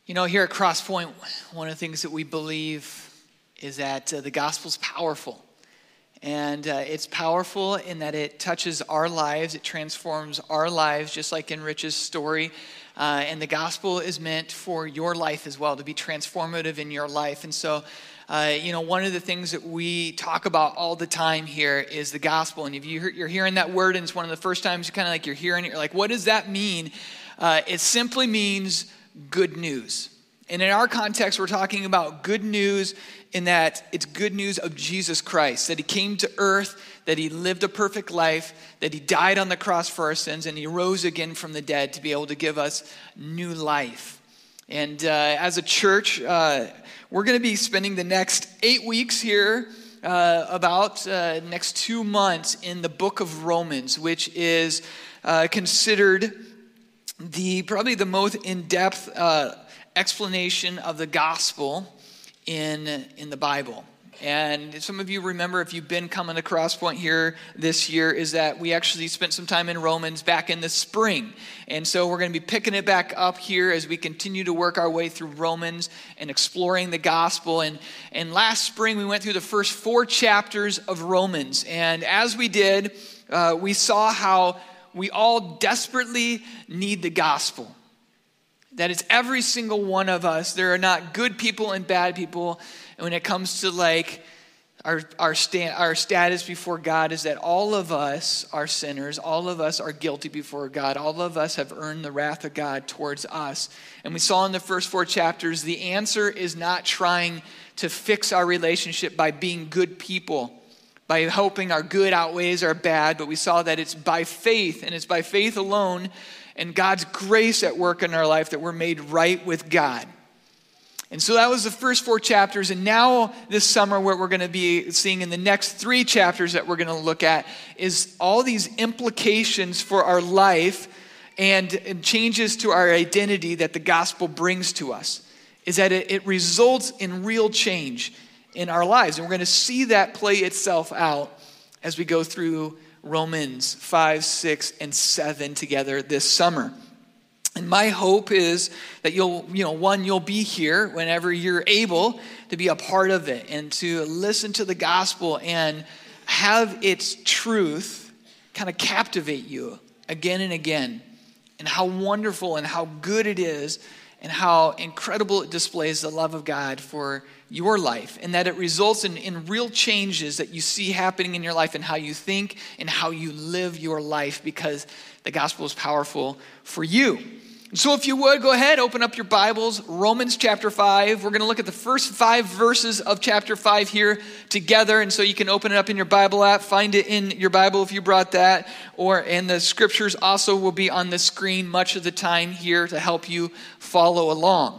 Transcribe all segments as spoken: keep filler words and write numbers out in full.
You know, here at Crosspoint, one of the things that we believe is that uh, the gospel's powerful. And uh, it's powerful in that it touches our lives, it transforms our lives, just like in Rich's story. Uh, and the gospel is meant for your life as well, to be transformative in your life. And so, uh, you know, one of the things that we talk about all the time here is the gospel. And if you hear, you're hearing that word, and it's one of the first times you kind of like you're hearing it, you're like, what does that mean? Uh, it simply means good news. And in our context, we're talking about good news in that it's good news of Jesus Christ, that he came to earth, that he lived a perfect life, that he died on the cross for our sins, and he rose again from the dead to be able to give us new life. And uh, as a church, uh, we're going to be spending the next eight weeks here, uh, about uh, next two months in the book of Romans, which is uh, considered the probably the most in-depth uh, explanation of the gospel in in the Bible. And some of you remember, if you've been coming to Crosspoint here this year, is that we actually spent some time in Romans back in the spring. And so we're going to be picking it back up here as we continue to work our way through Romans and exploring the gospel. And, and last spring, we went through the first four chapters of Romans. And as we did, uh, we saw how we all desperately need the gospel. That it's every single one of us. There are not good people and bad people. And when it comes to like our our, sta- our status before God, is that all of us are sinners. All of us are guilty before God. All of us have earned the wrath of God towards us. And we saw in the first four chapters, the answer is not trying to fix our relationship by being good people, by hoping our good outweighs our bad. But we saw that it's by faith, and it's by faith alone and God's grace at work in our life that we're made right with God. And so that was the first four chapters. And now this summer, what we're going to be seeing in the next three chapters that we're going to look at is all these implications for our life and, and changes to our identity that the gospel brings to us. Is that it, it results in real change in our lives. And we're going to see that play itself out as we go through Romans five, six, and seven together this summer. And my hope is that you'll, you know, one, you'll be here whenever you're able to be a part of it and to listen to the gospel and have its truth kind of captivate you again and again, and how wonderful and how good it is and how incredible it displays the love of God for your life, and that it results in, in real changes that you see happening in your life and how you think and how you live your life, because the gospel is powerful for you. So if you would, go ahead, open up your Bibles, Romans chapter five. We're going to look at the first five verses of chapter five here together. And so you can open it up in your Bible app, find it in your Bible if you brought that, or and the scriptures also will be on the screen much of the time here to help you follow along.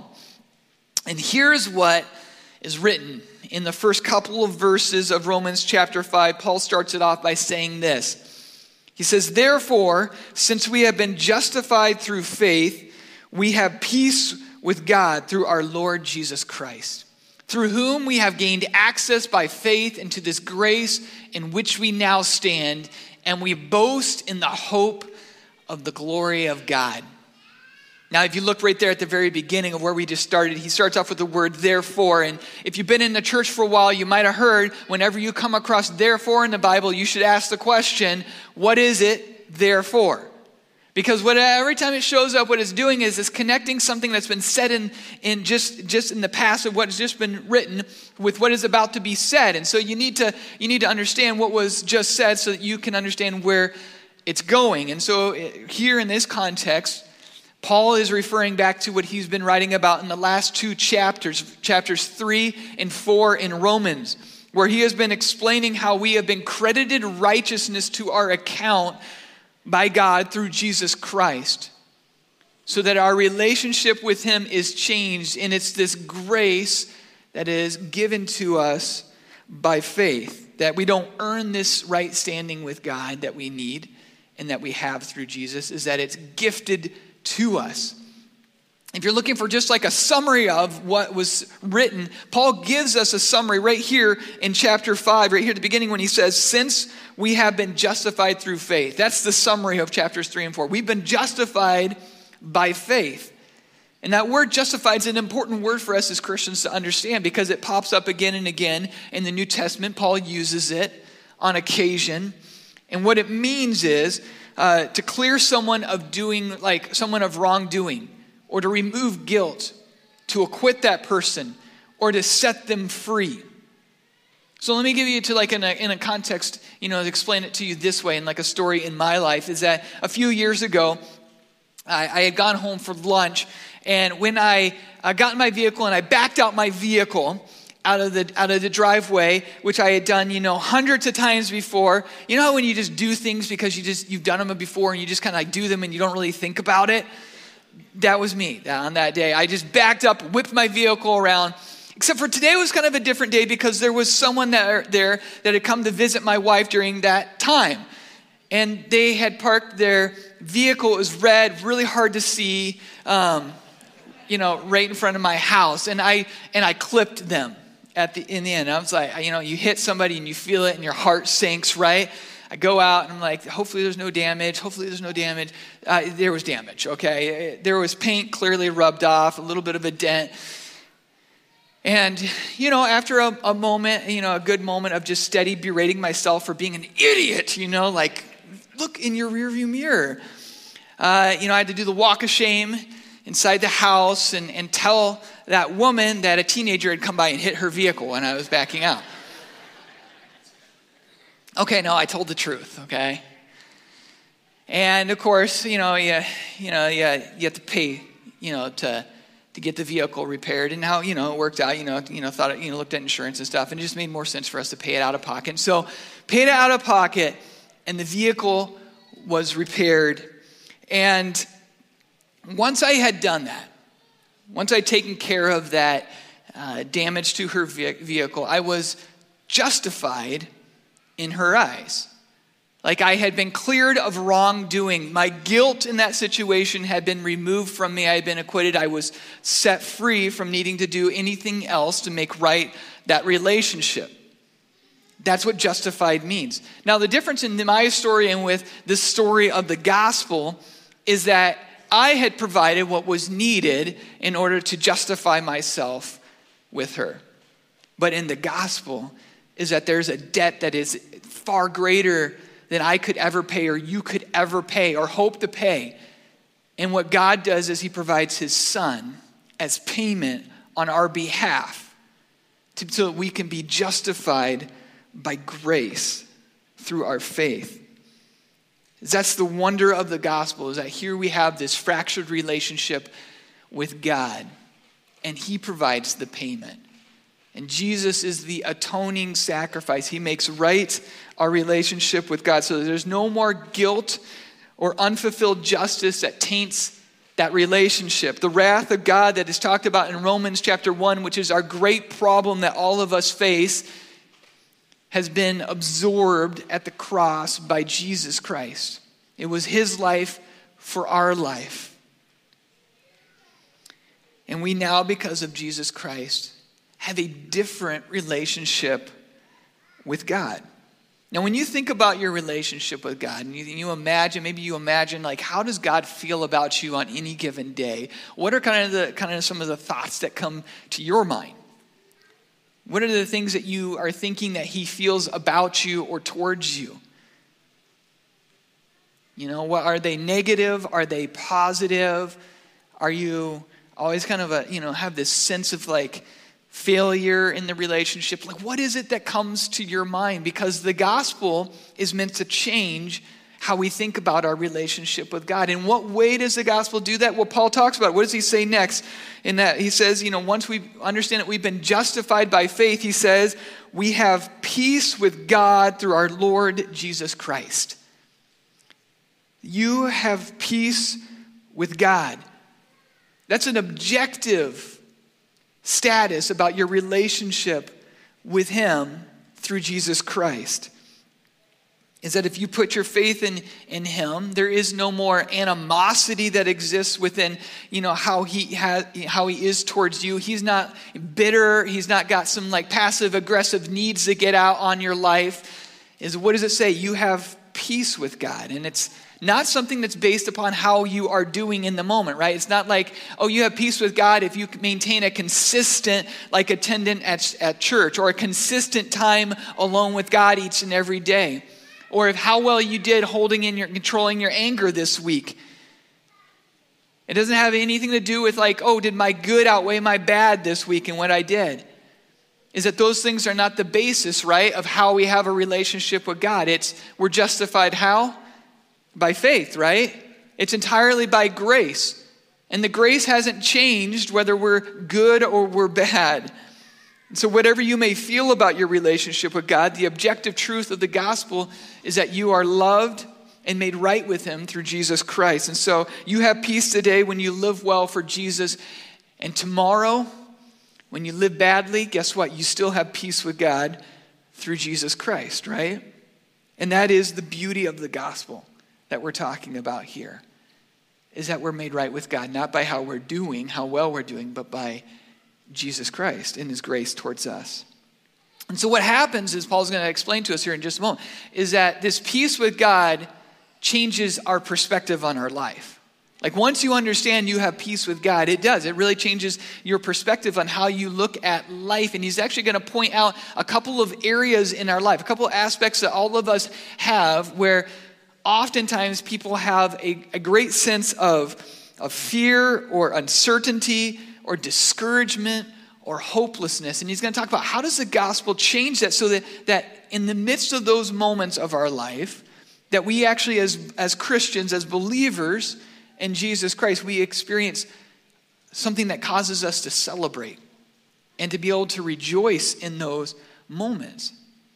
And here's what is written in the first couple of verses of Romans chapter five. Paul starts it off by saying this. He says, "Therefore, since we have been justified through faith, we have peace with God through our Lord Jesus Christ, through whom we have gained access by faith into this grace in which we now stand, and we boast in the hope of the glory of God." Now, if you look right there at the very beginning of where we just started, he starts off with the word therefore. And if you've been in the church for a while, you might have heard whenever you come across therefore in the Bible, you should ask the question, what is it therefore? Because what, every time it shows up, what it's doing is it's connecting something that's been said in, in just, just in the past of what's just been written with what is about to be said. And so you need to you need to understand what was just said so that you can understand where it's going. And so here in this context, Paul is referring back to what he's been writing about in the last two chapters, chapters three and four in Romans, where he has been explaining how we have been credited righteousness to our account by God through Jesus Christ, so that our relationship with him is changed, and it's this grace that is given to us by faith, that we don't earn this right standing with God that we need and that we have through Jesus, is that it's gifted to us. If you're looking for just like a summary of what was written, Paul gives us a summary right here in chapter five, right here at the beginning when he says, since we have been justified through faith. That's the summary of chapters three and four. We've been justified by faith. And that word justified is an important word for us as Christians to understand because it pops up again and again in the New Testament. Paul uses it on occasion. And what it means is uh, to clear someone of doing, like someone of wrongdoing, or to remove guilt, to acquit that person, or to set them free. So let me give you to like in a, in a context, you know, to explain it to you this way in like a story in my life is that a few years ago, I, I had gone home for lunch. And when I uh, got in my vehicle and I backed out my vehicle out of the out of the driveway, which I had done, you know, hundreds of times before. You know how when you just do things because you just you've done them before and you just kind of like do them and you don't really think about it? That was me on that day. I just backed up, whipped my vehicle around. Except for today was kind of a different day because there was someone that, there that had come to visit my wife during that time. And they had parked their vehicle. It was red, really hard to see. Um, you know, right in front of my house. And I and I clipped them at the in the end. I was like, you know, you hit somebody and you feel it and your heart sinks, right? I go out and I'm like, hopefully there's no damage. Hopefully there's no damage. Uh, there was damage, okay? There was paint clearly rubbed off, a little bit of a dent. And, you know, after a, a moment, you know, a good moment of just steady berating myself for being an idiot, you know, like, look in your rearview mirror. Uh, you know, I had to do the walk of shame inside the house and, and tell that woman that a teenager had come by and hit her vehicle when I was backing out. Okay, no, I told the truth, okay? And of course, you know, you, you know, you, you have to pay, you know, to to get the vehicle repaired. And how, you know, it worked out, you know, you know, thought, it, you know, looked at insurance and stuff, and it just made more sense for us to pay it out of pocket. And so paid it out of pocket, and the vehicle was repaired. And once I had done that, once I'd taken care of that uh, damage to her vehicle, I was justified in her eyes. Like I had been cleared of wrongdoing. My guilt in that situation had been removed from me. I had been acquitted. I was set free from needing to do anything else to make right that relationship. That's what justified means. Now, the difference in my story and with the story of the gospel is that I had provided what was needed in order to justify myself with her. But in the gospel is that there's a debt that is far greater than I could ever pay or you could ever pay or hope to pay. And what God does is he provides his son as payment on our behalf to, so that we can be justified by grace through our faith. That's the wonder of the gospel, is that here we have this fractured relationship with God, and he provides the payment. And Jesus is the atoning sacrifice. He makes right our relationship with God so that there's no more guilt or unfulfilled justice that taints that relationship. The wrath of God that is talked about in Romans chapter one, which is our great problem that all of us face, has been absorbed at the cross by Jesus Christ. It was his life for our life. And we now, because of Jesus Christ, have a different relationship with God. Now, when you think about your relationship with God, and you, you imagine, maybe you imagine, like, how does God feel about you on any given day? What are kind of the kind of some of the thoughts that come to your mind? What are the things that you are thinking that he feels about you or towards you? You know, what are they negative? Are they positive? Are you always kind of a, you know, have this sense of like failure in the relationship? Like, what is it that comes to your mind? Because the gospel is meant to change how we think about our relationship with God. In what way does the gospel do that? Well, Paul talks about it. What does he say next? In that he says, you know, once we understand that we've been justified by faith, he says, we have peace with God through our Lord Jesus Christ. You have peace with God. That's an objective status about your relationship with him through Jesus Christ. Is that if you put your faith in, in him, there is no more animosity that exists within, you know, how he has, how he is towards you. He's not bitter. He's not got some like passive aggressive needs to get out on your life. Is what does it say? You have peace with God. And it's Not something that's based upon how you are doing in the moment, right? It's not like, oh, you have peace with God if you maintain a consistent, like, attendance at, at church, or a consistent time alone with God each and every day. Or if how well you did holding in your, controlling your anger this week. It doesn't have anything to do with like, oh, did my good outweigh my bad this week and what I did? Is that those things are not the basis, right, of how we have a relationship with God. It's, we're justified how? By faith, right? It's entirely by grace. And the grace hasn't changed whether we're good or we're bad. And so whatever you may feel about your relationship with God, the objective truth of the gospel is that you are loved and made right with him through Jesus Christ. And so you have peace today when you live well for Jesus. And tomorrow, when you live badly, guess what? You still have peace with God through Jesus Christ, right? And that is the beauty of the gospel that we're talking about here, is that we're made right with God, not by how we're doing, how well we're doing, but by Jesus Christ and his grace towards us. And so what happens is, Paul's going to explain to us here in just a moment, is that this peace with God changes our perspective on our life. Like once you understand you have peace with God, it does. It really changes your perspective on how you look at life. And he's actually going to point out a couple of areas in our life, a couple of aspects that all of us have where oftentimes people have a, a great sense of, of fear or uncertainty or discouragement or hopelessness. And he's going to talk about how does the gospel change that so that, that in the midst of those moments of our life, that we actually as, as Christians, as believers in Jesus Christ, we experience something that causes us to celebrate and to be able to rejoice in those moments.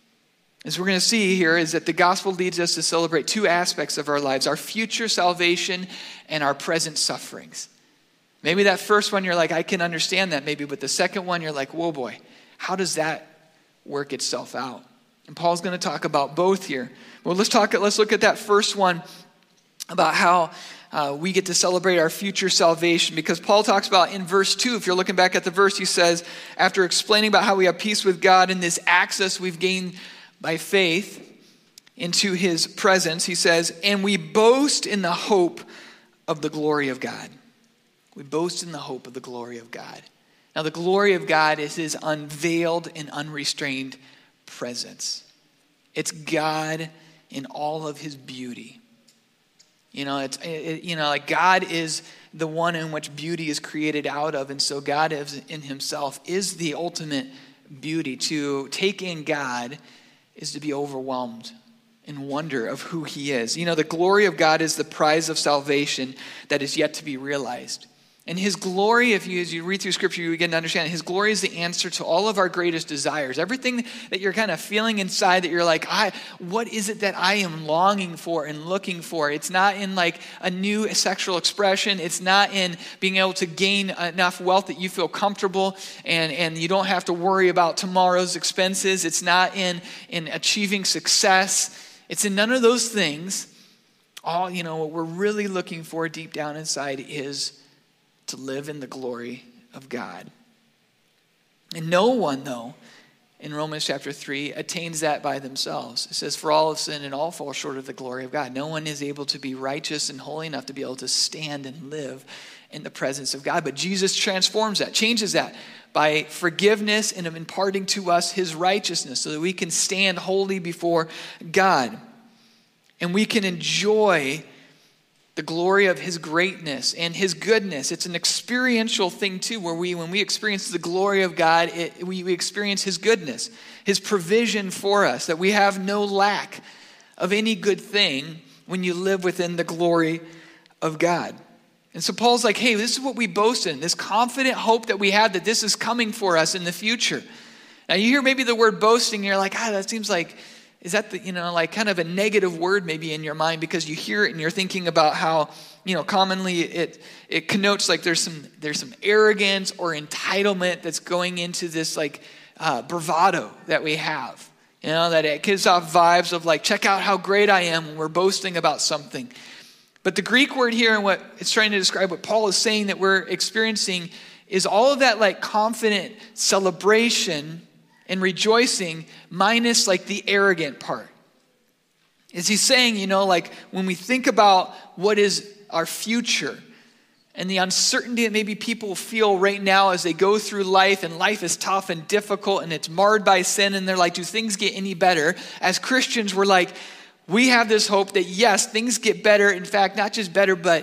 As we're going to see here is that the gospel leads us to celebrate two aspects of our lives, our future salvation and our present sufferings. Maybe that first one you're like, I can understand that maybe, but the second one you're like, whoa boy, how does that work itself out? And Paul's going to talk about both here. Well, let's talk. Let's look at that first one about how uh, we get to celebrate our future salvation. Because Paul talks about in verse two, if you're looking back at the verse, he says, after explaining about how we have peace with God and this access we've gained by faith into his presence, he says, and we boast in the hope of the glory of God. We boast in the hope of the glory of God. Now, the glory of God is his unveiled and unrestrained presence. It's God in all of his beauty. You know, it's it, you know, like God is the one in which beauty is created out of, and so God is in himself is the ultimate beauty. To take in God is to be overwhelmed in wonder of who he is. You know, the glory of God is the prize of salvation that is yet to be realized. And his glory, if you, as you read through scripture, you begin to understand his glory is the answer to all of our greatest desires. Everything that you're kind of feeling inside that you're like, I, what is it that I am longing for and looking for? It's not in like a new sexual expression. It's not in being able to gain enough wealth that you feel comfortable and, and you don't have to worry about tomorrow's expenses. It's not in, in achieving success. It's in none of those things. All, you know, what we're really looking for deep down inside is to live in the glory of God. And no one, though, in Romans chapter three, attains that by themselves. It says, for all have sinned and all fall short of the glory of God. No one is able to be righteous and holy enough to be able to stand and live in the presence of God. But Jesus transforms that, changes that by forgiveness and imparting to us his righteousness so that we can stand holy before God. And we can enjoy the glory of his greatness and his goodness. It's an experiential thing too, where we, when we experience the glory of God, it, we, we experience his goodness, his provision for us, that we have no lack of any good thing when you live within the glory of God. And so Paul's like, hey, this is what we boast in, this confident hope that we have that this is coming for us in the future. Now you hear maybe the word boasting, and you're like, ah, that seems like, is that the, you know, like kind of a negative word maybe in your mind because you hear it and you're thinking about how, you know, commonly it it connotes like there's some there's some arrogance or entitlement that's going into this like uh, bravado that we have. You know, that it gives off vibes of like, check out how great I am when we're boasting about something. But the Greek word here and what it's trying to describe what Paul is saying that we're experiencing is all of that like confident celebration and rejoicing minus like the arrogant part. Is he's saying, you know, like when we think about what is our future and the uncertainty that maybe people feel right now as they go through life, and life is tough and difficult and it's marred by sin, and they're like, do things get any better? As Christians, we're like, we have this hope that yes, things get better. In fact, not just better, but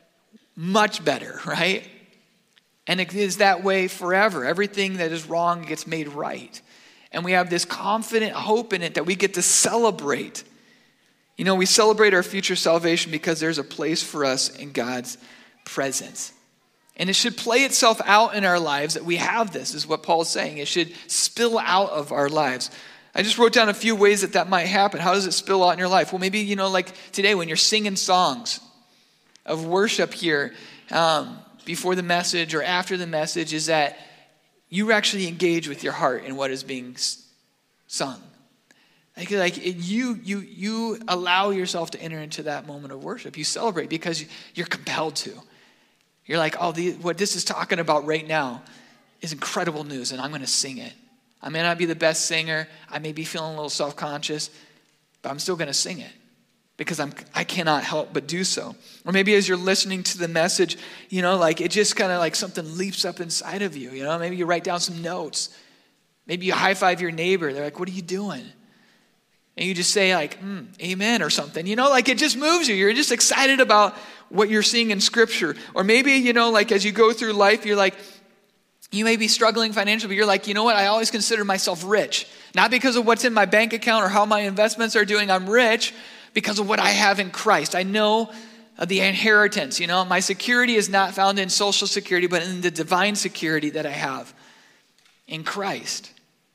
much better, right? And it is that way forever. Everything that is wrong gets made right. And we have this confident hope in it that we get to celebrate. You know, we celebrate our future salvation because there's a place for us in God's presence. And it should play itself out in our lives that we have this, is what Paul's saying. It should spill out of our lives. I just wrote down a few ways that that might happen. How does it spill out in your life? Well, maybe, you know, like today when you're singing songs of worship here um, before the message or after the message, is that you actually engage with your heart in what is being sung. Like, like you, you, you allow yourself to enter into that moment of worship. You celebrate because you're compelled to. You're like, oh, the, what this is talking about right now is incredible news, and I'm going to sing it. I may not be the best singer. I may be feeling a little self-conscious, but I'm still going to sing it because I'm, I cannot help but do so. Or maybe as you're listening to the message, you know, like it just kind of like something leaps up inside of you. You know, maybe you write down some notes. Maybe you high-five your neighbor. They're like, what are you doing? And you just say like, mm, amen or something. You know, like it just moves you. You're just excited about what you're seeing in Scripture. Or maybe, you know, like as you go through life, you're like, you may be struggling financially, but you're like, you know what? I always consider myself rich. Not because of what's in my bank account or how my investments are doing. I'm rich because of what I have in Christ. I know the inheritance. You know, my security is not found in social security, but in the divine security that I have in Christ.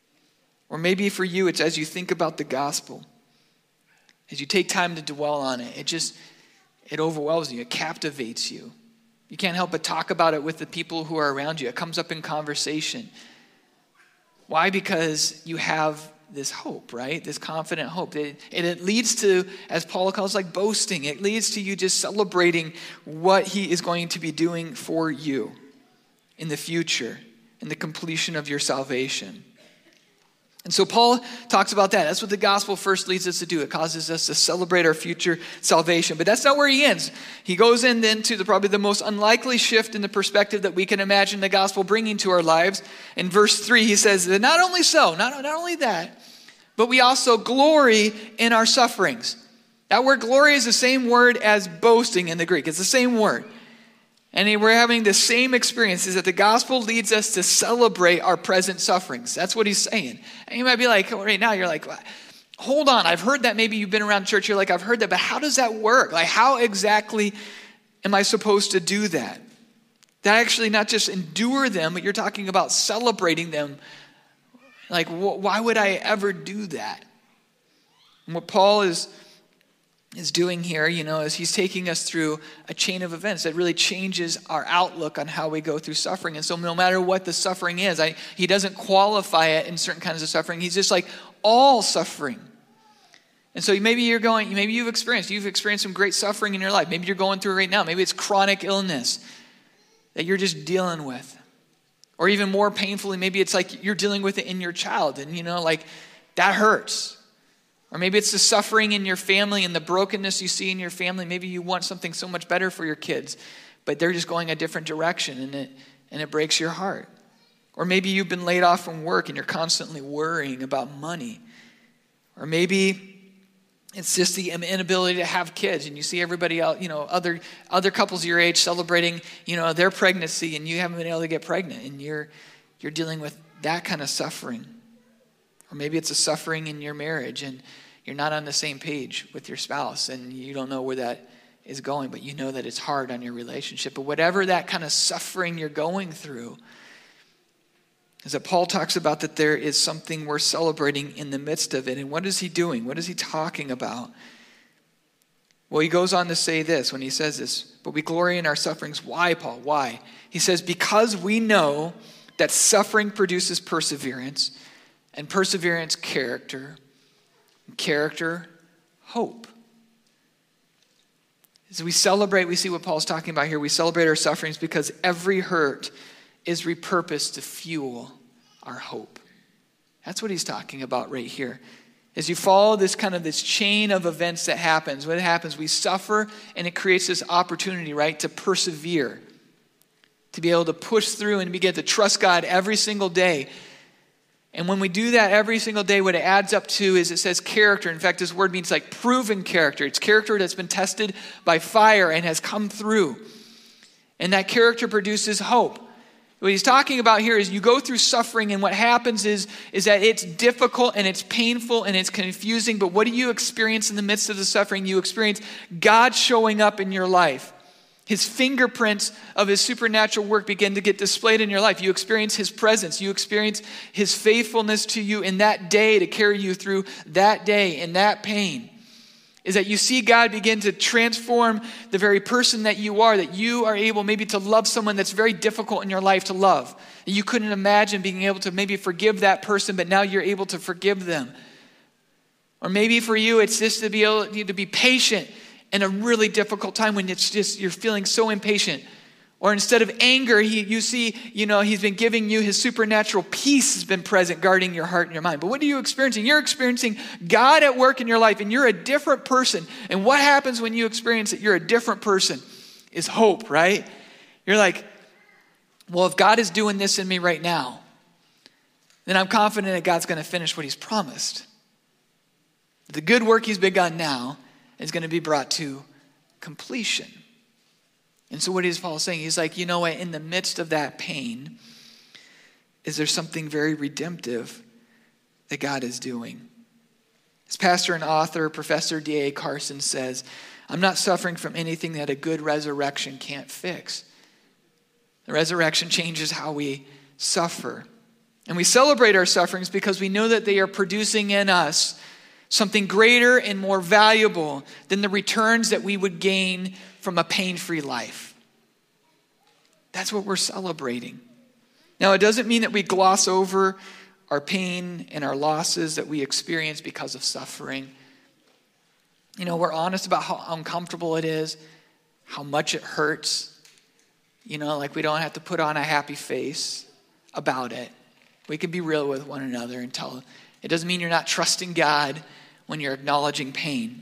Or maybe for you, it's as you think about the gospel, as you take time to dwell on it, it just, it overwhelms you, it captivates you. You can't help but talk about it with the people who are around you. It comes up in conversation. Why? Because you have this hope, right? This confident hope. It, and it leads to, as Paul calls like boasting, it leads to you just celebrating what he is going to be doing for you in the future, in the completion of your salvation. And so Paul talks about that. That's what the gospel first leads us to do. It causes us to celebrate our future salvation. But that's not where he ends. He goes in then to the, probably the most unlikely shift in the perspective that we can imagine the gospel bringing to our lives. In verse three, he says that not only so, not, not only that, but we also glory in our sufferings. That word glory is the same word as boasting in the Greek. It's the same word. And we're having the same experiences that the gospel leads us to celebrate our present sufferings. That's what he's saying. And you might be like, right now, you're like, hold on. I've heard that. Maybe you've been around church. You're like, I've heard that, but how does that work? Like, how exactly am I supposed to do that? That actually not just endure them, but you're talking about celebrating them. Like, wh- why would I ever do that? And what Paul is is doing here, you know, is he's taking us through a chain of events that really changes our outlook on how we go through suffering. And so no matter what the suffering is, I, he doesn't qualify it in certain kinds of suffering. He's just like all suffering. And so maybe you're going, maybe you've experienced, you've experienced some great suffering in your life. Maybe you're going through it right now. Maybe it's chronic illness that you're just dealing with. Or even more painfully, maybe it's like you're dealing with it in your child. And, you know, like that hurts. Or maybe it's the suffering in your family and the brokenness you see in your family. Maybe you want something so much better for your kids, but they're just going a different direction, and it and it breaks your heart. Or maybe you've been laid off from work and you're constantly worrying about money. Or maybe it's just the inability to have kids, and you see everybody else, you know, other other couples your age celebrating, you know, their pregnancy, and you haven't been able to get pregnant, and you're you're dealing with that kind of suffering. Or maybe it's a suffering in your marriage and you're not on the same page with your spouse and you don't know where that is going, but you know that it's hard on your relationship. But whatever that kind of suffering you're going through, is that Paul talks about that there is something worth celebrating in the midst of it. And what is he doing? What is he talking about? Well, he goes on to say this when he says this, but we glory in our sufferings. Why, Paul? Why? He says, because we know that suffering produces perseverance, and perseverance, character, and character, hope. As we celebrate, we see what Paul's talking about here. We celebrate our sufferings because every hurt is repurposed to fuel our hope. That's what he's talking about right here. As you follow this kind of this chain of events that happens, what happens? We suffer, and it creates this opportunity, right, to persevere, to be able to push through and begin to trust God every single day. And when we do that every single day, what it adds up to is it says character. In fact, this word means like proven character. It's character that's been tested by fire and has come through. And that character produces hope. What he's talking about here is you go through suffering, and what happens is, is that it's difficult and it's painful and it's confusing, but what do you experience in the midst of the suffering? You experience God showing up in your life. His fingerprints of his supernatural work begin to get displayed in your life. You experience his presence. You experience his faithfulness to you in that day to carry you through that day and that pain. Is that you see God begin to transform the very person that you are, that you are able maybe to love someone that's very difficult in your life to love. You couldn't imagine being able to maybe forgive that person, but now you're able to forgive them. Or maybe for you, it's just to be able to be patient in a really difficult time when it's just, you're feeling so impatient. Or instead of anger, he, you see, you know, he's been giving you his supernatural peace has been present, guarding your heart and your mind. But what are you experiencing? You're experiencing God at work in your life, and you're a different person. And what happens when you experience that you're a different person is hope, right? You're like, well, if God is doing this in me right now, then I'm confident that God's going to finish what he's promised. The good work he's begun now is going to be brought to completion. And so what is Paul saying? He's like, you know what, in the midst of that pain, is there something very redemptive that God is doing? As pastor and author, Professor D A Carson says, I'm not suffering from anything that a good resurrection can't fix. The resurrection changes how we suffer. And we celebrate our sufferings because we know that they are producing in us something greater and more valuable than the returns that we would gain from a pain-free life. That's what we're celebrating. Now, it doesn't mean that we gloss over our pain and our losses that we experience because of suffering. You know, we're honest about how uncomfortable it is, how much it hurts. You know, like we don't have to put on a happy face about it. We can be real with one another and tell. It doesn't mean you're not trusting God when you're acknowledging pain.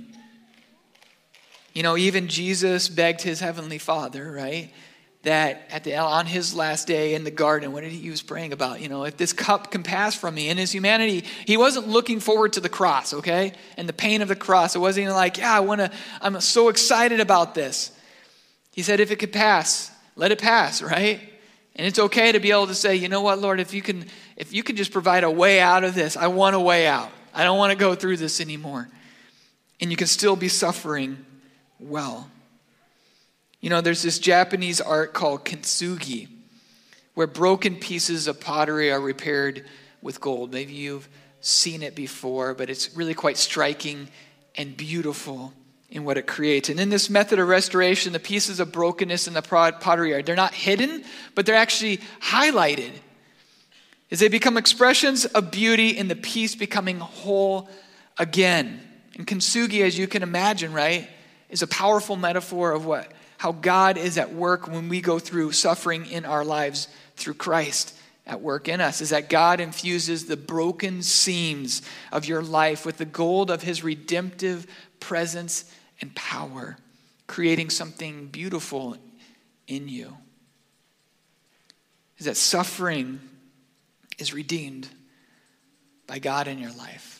You know, even Jesus begged his heavenly Father, right? That at the on his last day in the garden, what did he, he was praying about? You know, if this cup can pass from me. In his humanity, he wasn't looking forward to the cross, okay? And the pain of the cross. It wasn't even like, yeah, I want to, I'm so excited about this. He said, if it could pass, let it pass, right? And it's okay to be able to say, you know what, Lord, if you can, if you can just provide a way out of this, I want a way out. I don't want to go through this anymore. And you can still be suffering well. You know, there's this Japanese art called kintsugi, where broken pieces of pottery are repaired with gold. Maybe you've seen it before, but it's really quite striking and beautiful in what it creates. And in this method of restoration, the pieces of brokenness in the pottery are, they're not hidden, but they're actually highlighted as they become expressions of beauty in the piece becoming whole again. And kintsugi, as you can imagine, right, is a powerful metaphor of what, how God is at work when we go through suffering in our lives through Christ at work in us, is that God infuses the broken seams of your life with the gold of his redemptive presence and power, creating something beautiful in you. Is that suffering is redeemed by God in your life.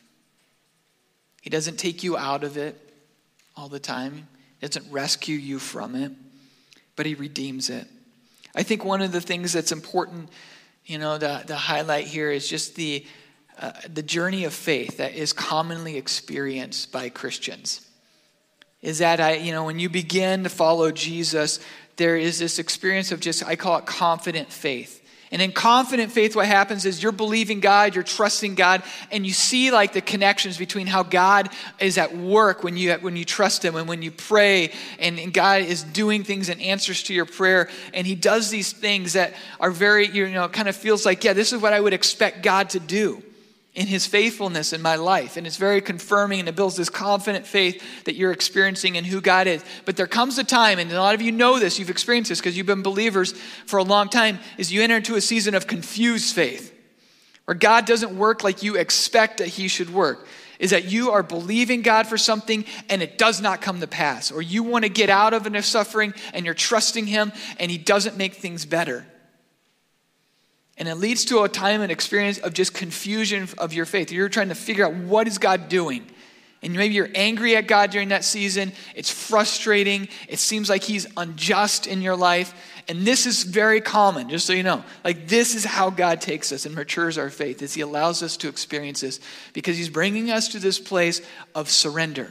He doesn't take you out of it all the time. He doesn't rescue you from it, but he redeems it. I think one of the things that's important, you know, to, to highlight here is just the uh, the journey of faith that is commonly experienced by Christians. Is that, I, you know, when you begin to follow Jesus, there is this experience of just, I call it confident faith. And in confident faith, what happens is you're believing God, you're trusting God, and you see like the connections between how God is at work when you when you trust him and when you pray, and, and God is doing things in answers to your prayer, and he does these things that are very, you know, kind of feels like, yeah, this is what I would expect God to do in his faithfulness in my life. And it's very confirming, and it builds this confident faith that you're experiencing in who God is. But there comes a time, and a lot of you know this, you've experienced this because you've been believers for a long time, is you enter into a season of confused faith, where God doesn't work like you expect that he should work. is that you are believing God for something and it does not come to pass. Or you want to get out of enough suffering and you're trusting him and he doesn't make things better. And it leads to a time and experience of just confusion of your faith. You're trying to figure out, what is God doing? And maybe you're angry at God during that season. It's frustrating. It seems like he's unjust in your life. And this is very common, just so you know. Like, this is how God takes us and matures our faith, is he allows us to experience this because he's bringing us to this place of surrender.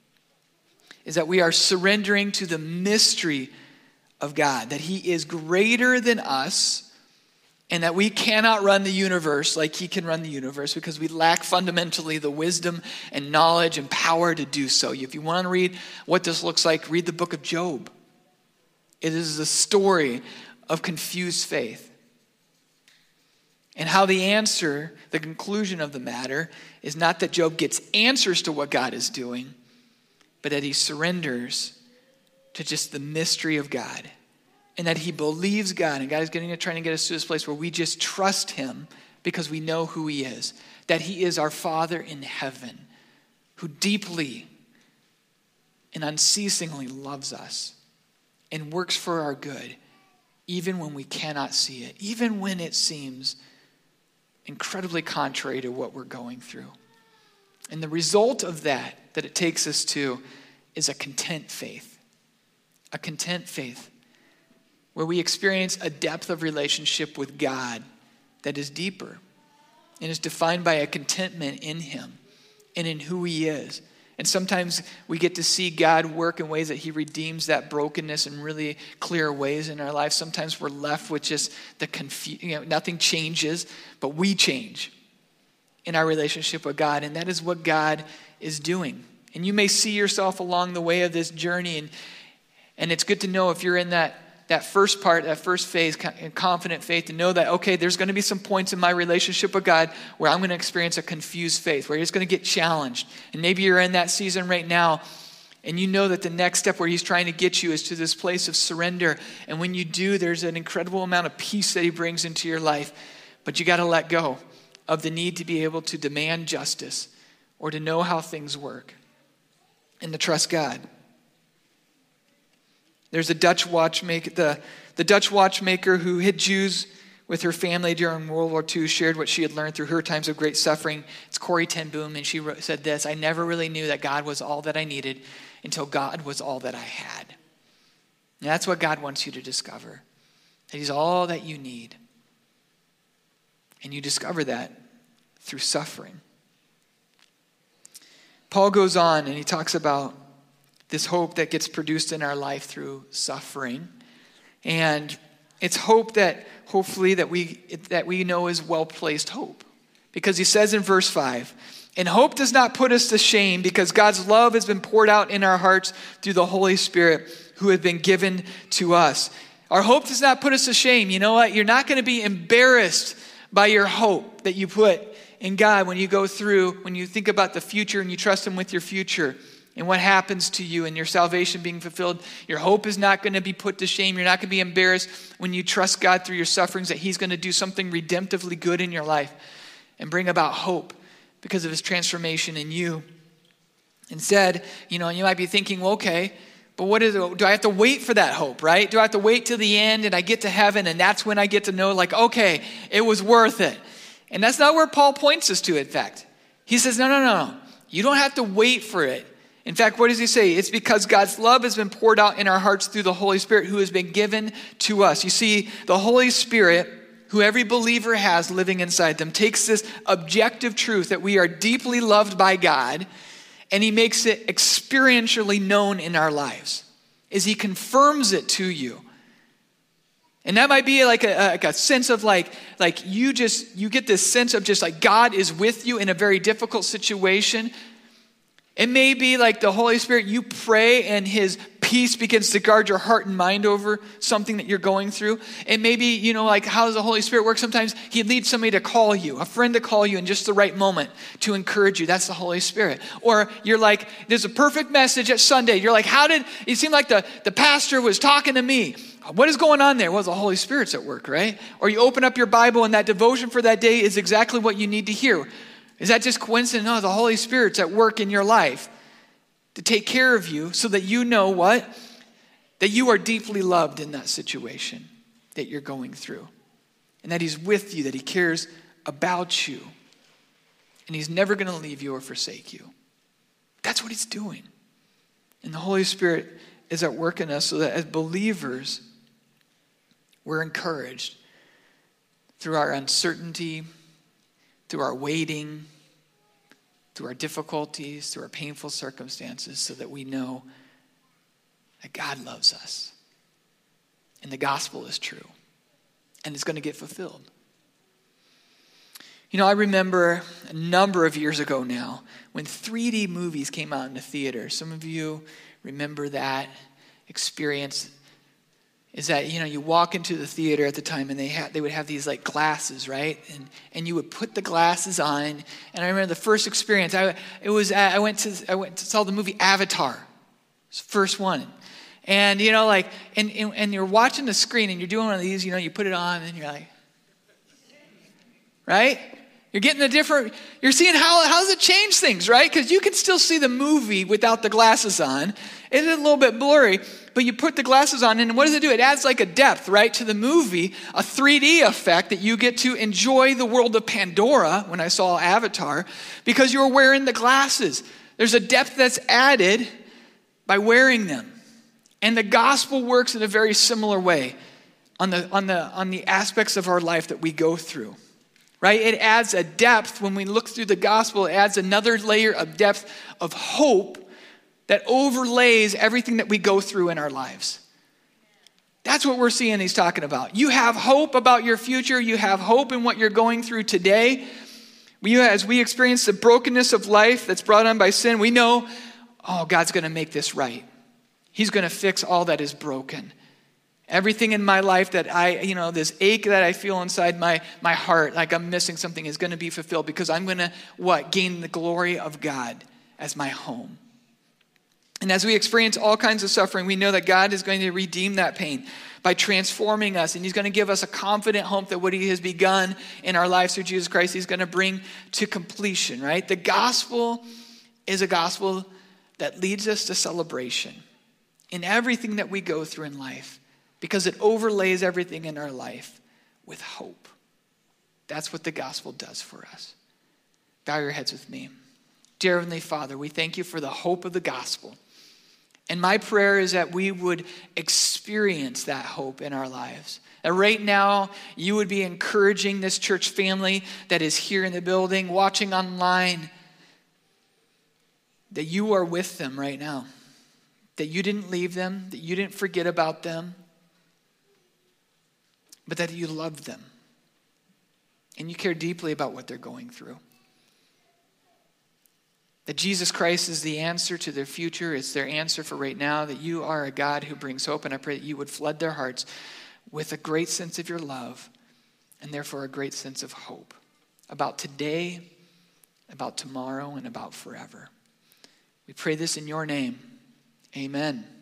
Is that we are surrendering to the mystery of God, that he is greater than us, and that we cannot run the universe like he can run the universe because we lack fundamentally the wisdom and knowledge and power to do so. If you want to read what this looks like, read the book of Job. It is a story of confused faith. And how the answer, the conclusion of the matter, is not that Job gets answers to what God is doing, but that he surrenders to just the mystery of God. And that he believes God. And God is getting, trying to get us to this place where we just trust him because we know who he is. That he is our Father in heaven, who deeply and unceasingly loves us and works for our good, even when we cannot see it, even when it seems incredibly contrary to what we're going through. And the result of that, that it takes us to, is a content faith. A content faith. Where we experience a depth of relationship with God that is deeper and is defined by a contentment in him and in who he is. And sometimes we get to see God work in ways that he redeems that brokenness in really clear ways in our life. Sometimes we're left with just the confusion, you know, nothing changes, but we change in our relationship with God. And that is what God is doing. And you may see yourself along the way of this journey, and, and it's good to know if you're in that That first part, that first phase, confident faith, to know that, okay, there's going to be some points in my relationship with God where I'm going to experience a confused faith, where he's going to get challenged. And maybe you're in that season right now, and you know that the next step where he's trying to get you is to this place of surrender. And when you do, there's an incredible amount of peace that he brings into your life. But you got to let go of the need to be able to demand justice or to know how things work and to trust God. There's a Dutch watchmaker, the, the Dutch watchmaker who hid Jews with her family during World War Two, shared what she had learned through her times of great suffering. It's Corrie ten Boom, and she wrote, said this: "I never really knew that God was all that I needed until God was all that I had." And that's what God wants you to discover, that he's all that you need. And you discover that through suffering. Paul goes on and he talks about this hope that gets produced in our life through suffering. And it's hope that hopefully that we that we know is well-placed hope. Because he says in verse five, "And hope does not put us to shame, because God's love has been poured out in our hearts through the Holy Spirit who has been given to us." Our hope does not put us to shame. You know what? You're not going to be embarrassed by your hope that you put in God when you go through, when you think about the future and you trust him with your future. And what happens to you and your salvation being fulfilled, your hope is not going to be put to shame. You're not going to be embarrassed when you trust God through your sufferings, that he's going to do something redemptively good in your life and bring about hope because of his transformation in you. Instead, you know, you might be thinking, well, okay, but what is it? Do I have to wait for that hope, right? Do I have to wait till the end and I get to heaven and that's when I get to know, like, okay, it was worth it? And that's not where Paul points us to, in fact. He says, no, no, no, no. You don't have to wait for it. In fact, what does he say? It's because God's love has been poured out in our hearts through the Holy Spirit who has been given to us. You see, the Holy Spirit, who every believer has living inside them, takes this objective truth that we are deeply loved by God, and he makes it experientially known in our lives. Is he confirms it to you. And that might be like a, like a sense of like, like you just, you get this sense of just like God is with you in a very difficult situation. It may be like the Holy Spirit, you pray and his peace begins to guard your heart and mind over something that you're going through. And maybe, you know, like how does the Holy Spirit work? Sometimes he leads somebody to call you, a friend to call you in just the right moment to encourage you. That's the Holy Spirit. Or you're like, there's a perfect message at Sunday. You're like, how did, it seemed like the, the pastor was talking to me. What is going on there? Well, the Holy Spirit's at work, right? Or you open up your Bible and that devotion for that day is exactly what you need to hear. Is that just coincidence? No, the Holy Spirit's at work in your life to take care of you so that you know what? That you are deeply loved in that situation that you're going through. And that he's with you, that he cares about you. And he's never going to leave you or forsake you. That's what he's doing. And the Holy Spirit is at work in us so that as believers, we're encouraged through our uncertainty, through our waiting, through our difficulties, through our painful circumstances, so that we know that God loves us. And the gospel is true. And it's going to get fulfilled. You know, I remember a number of years ago now when three D movies came out in the theater. Some of you remember that experience. Is that, you know, you walk into the theater at the time and they had they would have these like glasses, right? And and you would put the glasses on. And I remember the first experience. I it was I went to I went to saw the movie Avatar. It's the first one. And you know, like and, and and you're watching the screen and you're doing one of these, you know, you put it on and you're like, right? You're getting a different, you're seeing how, how does it change things, right? Because you can still see the movie without the glasses on. It's a little bit blurry, but you put the glasses on, and what does it do? It adds like a depth, right, to the movie, a three D effect that you get to enjoy the world of Pandora when I saw Avatar, because you're wearing the glasses. There's a depth that's added by wearing them. And the gospel works in a very similar way on the, on the, on the aspects of our life that we go through. Right? It adds a depth when we look through the gospel. It adds another layer of depth of hope that overlays everything that we go through in our lives. That's what we're seeing he's talking about. You have hope about your future. You have hope in what you're going through today. We, as we experience the brokenness of life that's brought on by sin, we know, oh, God's going to make this right. He's going to fix all that is broken. Everything in my life that I, you know, this ache that I feel inside my, my heart, like I'm missing something, is going to be fulfilled because I'm going to, what? Gain the glory of God as my home. And as we experience all kinds of suffering, we know that God is going to redeem that pain by transforming us. And he's going to give us a confident hope that what he has begun in our lives through Jesus Christ, he's going to bring to completion, right? The gospel is a gospel that leads us to celebration in everything that we go through in life, because it overlays everything in our life with hope. That's what the gospel does for us. Bow your heads with me. Dear Heavenly Father, we thank you for the hope of the gospel. And my prayer is that we would experience that hope in our lives. That right now, you would be encouraging this church family that is here in the building, watching online, that you are with them right now. That you didn't leave them, that you didn't forget about them, but that you love them. And you care deeply about what they're going through. That Jesus Christ is the answer to their future. It's their answer for right now. That you are a God who brings hope. And I pray that you would flood their hearts with a great sense of your love. And therefore a great sense of hope. About today, about tomorrow, and about forever. We pray this in your name. Amen.